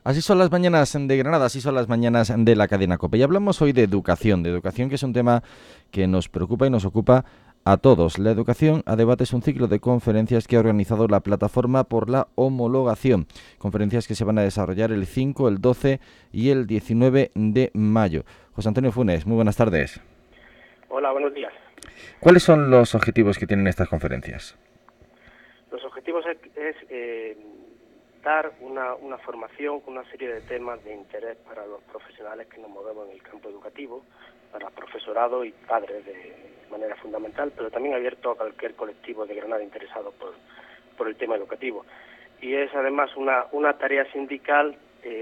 Así son las mañanas de Granada, así son las mañanas de la cadena COPE. Y hablamos hoy de educación que es un tema que nos preocupa y nos ocupa a todos. La educación a debate es un ciclo de conferencias que ha organizado la Plataforma por la Homologación. Conferencias que se van a desarrollar el 5, el 12 y el 19 de mayo. José Antonio Funes, muy buenas tardes. Hola, buenos días. ¿Cuáles son los objetivos que tienen estas conferencias? Los objetivos es dar una formación con una serie de temas de interés para los profesionales que nos movemos en el campo educativo, para profesorado y padres de manera fundamental, pero también abierto a cualquier colectivo de Granada interesado por el tema educativo. Y es además una tarea sindical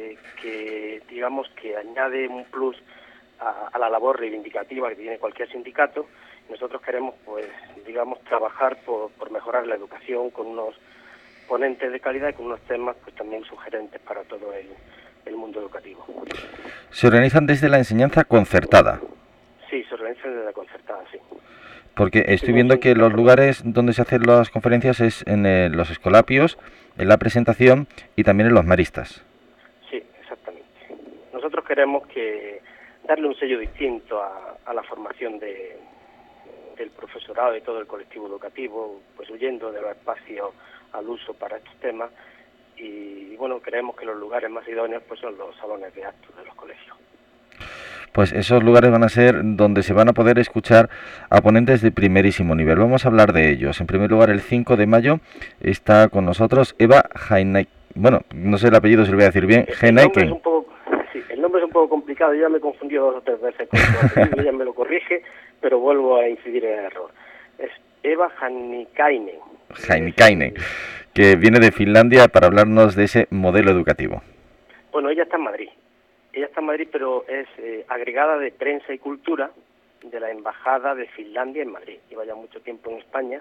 que, digamos, que añade un plus a la labor reivindicativa que tiene cualquier sindicato. Nosotros queremos, pues, digamos, trabajar por mejorar la educación con unos ponentes de calidad y con unos temas, pues, también sugerentes para todo el mundo educativo. Se organizan desde la enseñanza concertada. Sí, se organizan desde la concertada, sí. Porque estoy viendo que los lugares donde se hacen las conferencias es en los escolapios, en la presentación y también en los maristas. Sí, exactamente. Nosotros queremos darle un sello distinto a la formación del profesorado y todo el colectivo educativo, pues huyendo de los espacios al uso para estos temas. Y bueno, creemos que los lugares más idóneos pues son los salones de actos de los colegios. Pues esos lugares van a ser donde se van a poder escuchar a ponentes de primerísimo nivel. Vamos a hablar de ellos. En primer lugar, el 5 de mayo está con nosotros Eva Heineken. Bueno, no sé el apellido si lo voy a decir bien. El nombre es un poco complicado. Yo ya me he confundido 2 o 3 veces con su apellido, ella me lo corrige, pero vuelvo a incidir en el error. Es Eva Heineken. Heineken, que viene de Finlandia para hablarnos de ese modelo educativo. Bueno, ella está en Madrid. Pero es agregada de prensa y cultura de la Embajada de Finlandia en Madrid. Lleva ya mucho tiempo en España,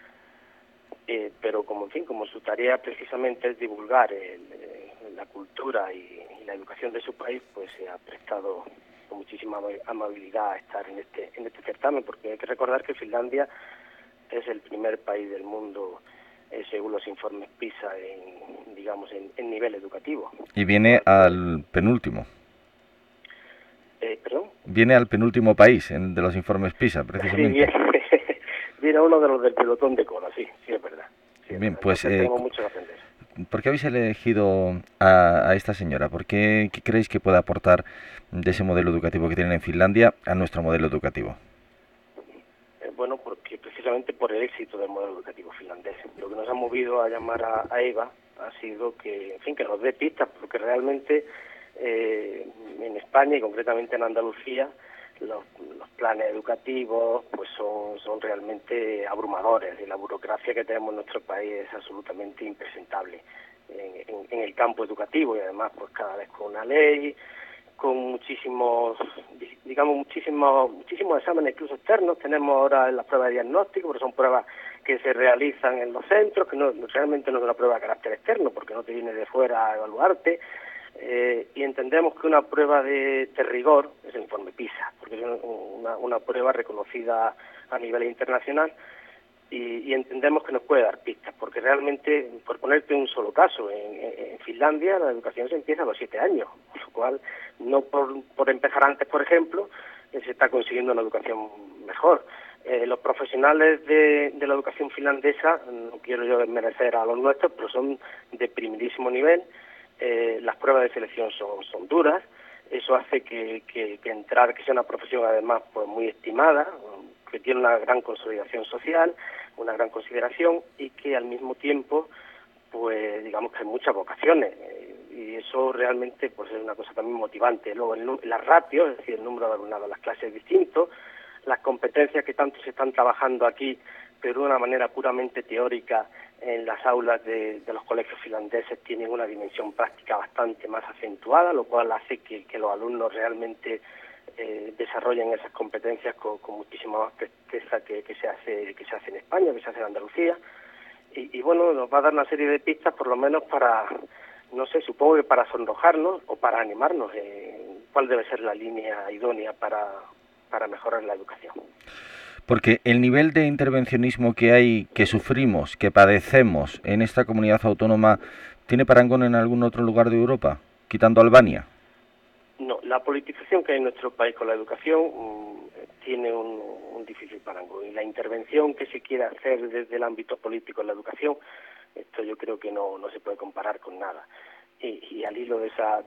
pero como su tarea precisamente es divulgar la cultura y la educación de su país, pues se ha prestado con muchísima amabilidad a estar en este certamen, porque hay que recordar que Finlandia es el primer país del mundo, según los informes PISA, en nivel educativo. Y viene al penúltimo. ¿Perdón? Viene al penúltimo país de los informes PISA, precisamente. Sí, viene uno de los del pelotón de cola, sí, es verdad. Sí, Bien, verdad. pues tenemos mucho que aprender. ¿Por qué habéis elegido a esta señora? ¿Por qué creéis que puede aportar de ese modelo educativo que tienen en Finlandia a nuestro modelo educativo? Bueno, porque precisamente por el éxito del modelo educativo finlandés. Lo que nos ha movido a llamar a Eva ha sido que nos dé pistas, porque realmente en España y concretamente en Andalucía los planes educativos pues son realmente abrumadores, y la burocracia que tenemos en nuestro país es absolutamente impresentable en el campo educativo, y además pues cada vez con una ley, con muchísimos exámenes incluso externos. Tenemos ahora las pruebas de diagnóstico, pero son pruebas que se realizan en los centros, que realmente no es una prueba de carácter externo, porque no te viene de fuera a evaluarte. Y entendemos que una prueba de rigor es el informe PISA, porque es una prueba reconocida a nivel internacional, y entendemos que nos puede dar pistas, porque realmente, por ponerte un solo caso, en Finlandia la educación se empieza a los 7 años, con lo cual, no por empezar antes, por ejemplo, se está consiguiendo una educación mejor. Los profesionales de la educación finlandesa, no quiero yo desmerecer a los nuestros, pero son de primerísimo nivel. Las pruebas de selección son duras. Eso hace que sea una profesión además pues muy estimada, que tiene una gran consolidación social, una gran consideración, y que al mismo tiempo pues digamos que hay muchas vocaciones, y eso realmente pues es una cosa también motivante. Luego las ratios, es decir, el número de alumnado en las clases es distinto, las competencias que tanto se están trabajando aquí, pero de una manera puramente teórica, en las aulas de los colegios finlandeses tienen una dimensión práctica bastante más acentuada, lo cual hace que los alumnos realmente desarrollen esas competencias con muchísima más presteza que se hace en España, que se hace en Andalucía. Y bueno, nos va a dar una serie de pistas, por lo menos para, no sé, supongo que para sonrojarnos o para animarnos en cuál debe ser la línea idónea para mejorar la educación. Porque el nivel de intervencionismo que hay, que sufrimos, que padecemos en esta comunidad autónoma, ¿tiene parangón en algún otro lugar de Europa? quitando Albania. No, la politización que hay en nuestro país con la educación tiene un difícil parangón, y la intervención que se quiere hacer desde el ámbito político en la educación, esto yo creo que no se puede comparar con nada. Y al hilo de esa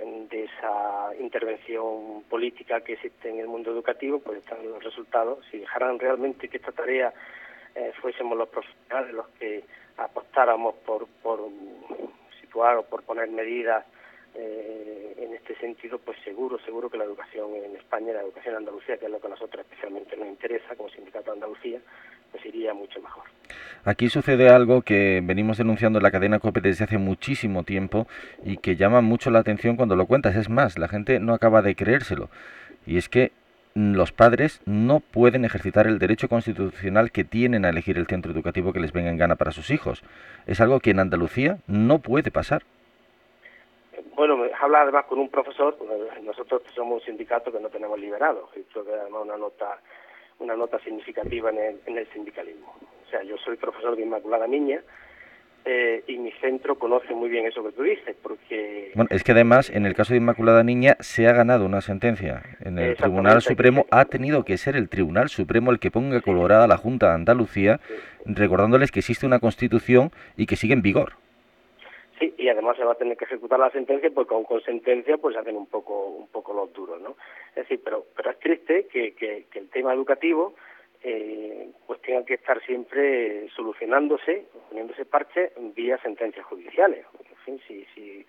intervención política que existe en el mundo educativo, pues están los resultados. Si dejaran realmente que esta tarea fuésemos los profesionales los que apostáramos por situar o por poner medidas en este sentido, pues seguro que la educación en España, la educación en Andalucía, que es lo que a nosotros especialmente nos interesa como Sindicato de Andalucía, pues iría mucho mejor. Aquí sucede algo que venimos denunciando en la cadena COPE desde hace muchísimo tiempo y que llama mucho la atención cuando lo cuentas. Es más, la gente no acaba de creérselo. Y es que los padres no pueden ejercitar el derecho constitucional que tienen a elegir el centro educativo que les venga en gana para sus hijos. Es algo que en Andalucía no puede pasar. Bueno, me habla además con un profesor. Nosotros somos un sindicato que no tenemos liberados, y creo que además una nota significativa en el sindicalismo. O sea, yo soy profesor de Inmaculada Niña, y mi centro conoce muy bien eso que tú dices, porque... Bueno, es que además, en el caso de Inmaculada Niña, se ha ganado una sentencia en el Tribunal Supremo. Ha tenido que ser el Tribunal Supremo el que ponga colorada a la Junta de Andalucía, recordándoles que existe una Constitución y que sigue en vigor. Sí, y además se va a tener que ejecutar la sentencia, porque aún con sentencia pues hacen un poco los duros, ¿no? Es decir, pero es triste que el tema educativo pues tenga que estar siempre solucionándose, poniéndose parches vía sentencias judiciales. En fin,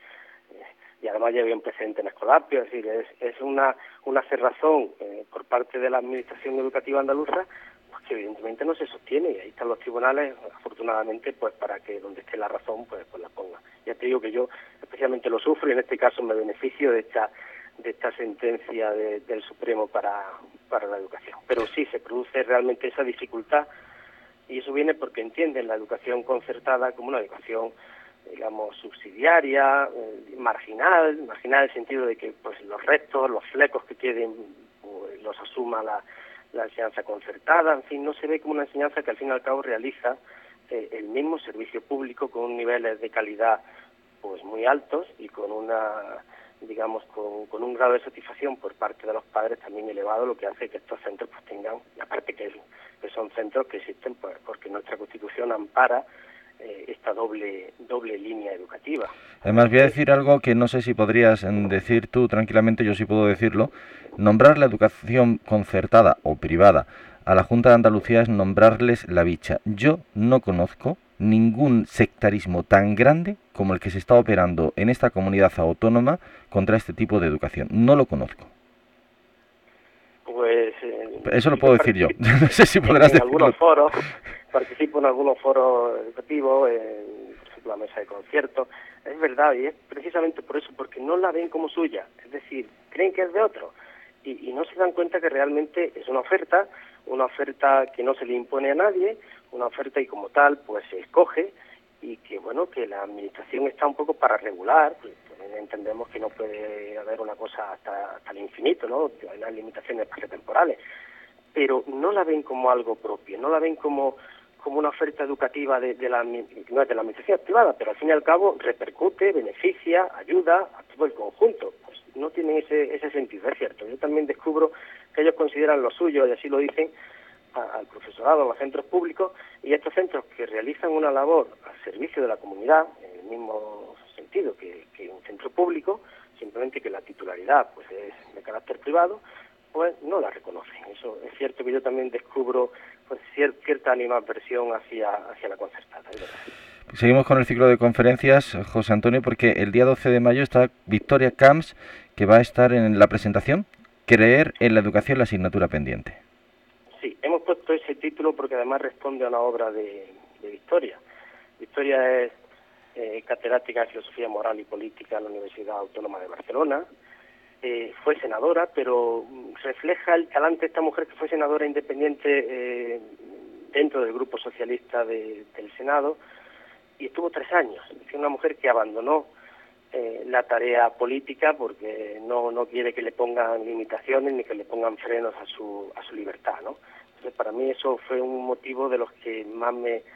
y además ya había un precedente en Escolapio, es decir, es una cerrazón por parte de la Administración Educativa andaluza, pues que evidentemente no se sostiene, y ahí están los tribunales, afortunadamente, pues para que donde esté la razón, pues la ponga. Ya te digo que yo especialmente lo sufro, y en este caso me beneficio de esta sentencia del Supremo para la educación. Pero sí, se produce realmente esa dificultad, y eso viene porque entienden la educación concertada como una educación, digamos, subsidiaria, marginal en el sentido de que pues los restos, los flecos que queden, pues, los asuma la enseñanza concertada. En fin, no se ve como una enseñanza que al fin y al cabo realiza el mismo servicio público con niveles de calidad pues muy altos, y con con un grado de satisfacción por parte de los padres también elevado, lo que hace que estos centros pues tengan, aparte que son centros que existen pues porque nuestra Constitución ampara esta doble línea educativa. Además, voy a decir algo que no sé si podrías decir tú tranquilamente, yo sí puedo decirlo. Nombrar la educación concertada o privada a la Junta de Andalucía es nombrarles la bicha. Yo no conozco ningún sectarismo tan grande como el que se está operando en esta comunidad autónoma contra este tipo de educación. No lo conozco. Pues eso lo puedo decir yo. No sé si podrás decirlo. Algunos foros, participo en algunos foros educativos, por ejemplo la mesa de conciertos. Es verdad, y es precisamente por eso, porque no la ven como suya, es decir, creen que es de otro, y no se dan cuenta que realmente es una oferta que no se le impone a nadie, una oferta, y como tal pues se escoge, y que bueno, que la administración está un poco para regular, pues entendemos que no puede haber una cosa hasta el infinito, ¿no? Hay unas limitaciones temporales, pero no la ven como algo propio, no la ven como una oferta educativa no es de la administración privada, pero al fin y al cabo repercute, beneficia, ayuda a todo el conjunto. Pues no tienen ese sentido, es cierto. Yo también descubro que ellos consideran lo suyo, y así lo dicen, al profesorado, a los centros públicos, y estos centros que realizan una labor al servicio de la comunidad, en el mismo sentido que un centro público, simplemente que la titularidad pues es de carácter privado, pues no la reconocen. Eso es cierto, que yo también descubro pues cierta animadversión hacia la concertada, es verdad. Seguimos con el ciclo de conferencias, José Antonio, porque el día 12 de mayo está Victoria Camps, que va a estar en la presentación, Creer en la educación, la asignatura pendiente. Sí, hemos puesto ese título porque además responde a una obra de Victoria. Victoria es catedrática de Filosofía Moral y Política en la Universidad Autónoma de Barcelona. Fue senadora, pero refleja el talante de esta mujer, que fue senadora independiente dentro del Grupo Socialista del Senado, y estuvo 3 años. Es una mujer que abandonó la tarea política porque no quiere que le pongan limitaciones ni que le pongan frenos a su libertad, ¿no? Entonces, para mí eso fue un motivo de los que más me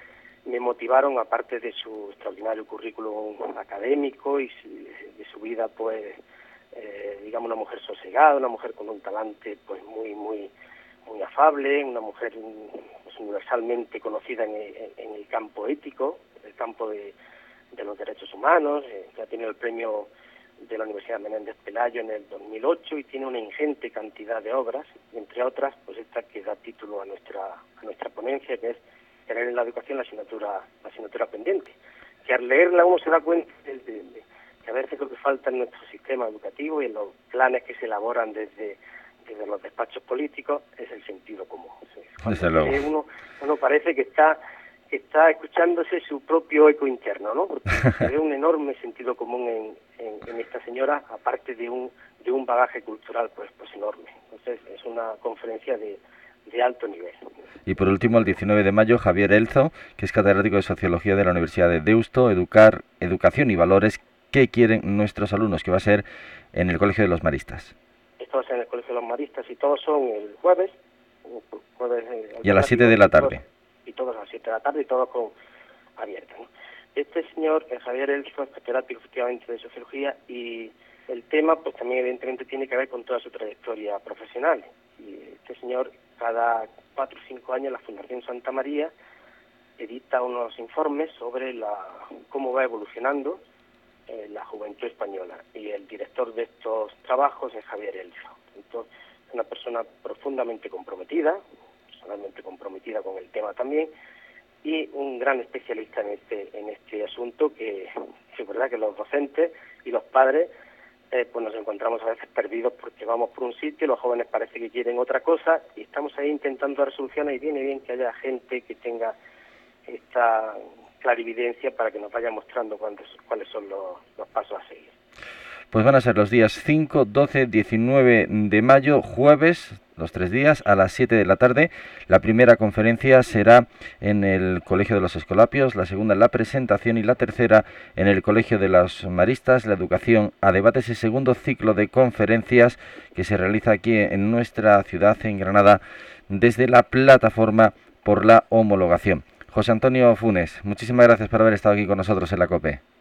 me motivaron, aparte de su extraordinario currículum académico y de su vida, pues, digamos, una mujer sosegada, una mujer con un talante, pues, muy afable, una mujer pues, universalmente conocida en el campo ético, el campo de los derechos humanos, que ha tenido el premio de la Universidad Menéndez Pelayo en el 2008 y tiene una ingente cantidad de obras, y entre otras, pues esta que da título a nuestra ponencia, que es tener en la educación la asignatura pendiente, que al leerla uno se da cuenta de que a veces lo que falta en nuestro sistema educativo y en los planes que se elaboran desde los despachos políticos es el sentido común. Desde luego. Uno parece que está escuchándose su propio eco interno, ¿no? Porque se ve un enorme sentido común en esta señora, aparte de un bagaje cultural pues enorme. Entonces es una conferencia de alto nivel. Y por último, el 19 de mayo, Javier Elzo, que es catedrático de Sociología de la Universidad de Deusto, Educación y Valores, ¿qué quieren nuestros alumnos? Que va a ser en el Colegio de los Maristas. Esto va a ser en el Colegio de los Maristas y todos son el jueves y a las 7 de la tarde. Y todos a las 7 de la tarde y todos con abierta, ¿no? Este señor, Javier Elzo, es catedrático efectivamente de Sociología y el tema pues también evidentemente tiene que ver con toda su trayectoria profesional. Y este señor, cada 4 o 5 años, la Fundación Santa María edita unos informes sobre cómo va evolucionando la juventud española. Y el director de estos trabajos es Javier Elzo. Entonces, es una persona profundamente comprometida, personalmente comprometida con el tema también, y un gran especialista en este asunto que es verdad que los docentes y los padres pues nos encontramos a veces perdidos porque vamos por un sitio, los jóvenes parece que quieren otra cosa y estamos ahí intentando dar soluciones y viene bien que haya gente que tenga esta clarividencia para que nos vaya mostrando cuáles son los pasos a seguir. Pues van a ser los días 5, 12, 19 de mayo, jueves, los 3 días, a las 7 de la tarde. La primera conferencia será en el Colegio de los Escolapios, la segunda en la presentación y la tercera en el Colegio de los Maristas, la educación a debate, ese segundo ciclo de conferencias que se realiza aquí en nuestra ciudad, en Granada, desde la plataforma por la homologación. José Antonio Funes, muchísimas gracias por haber estado aquí con nosotros en la COPE.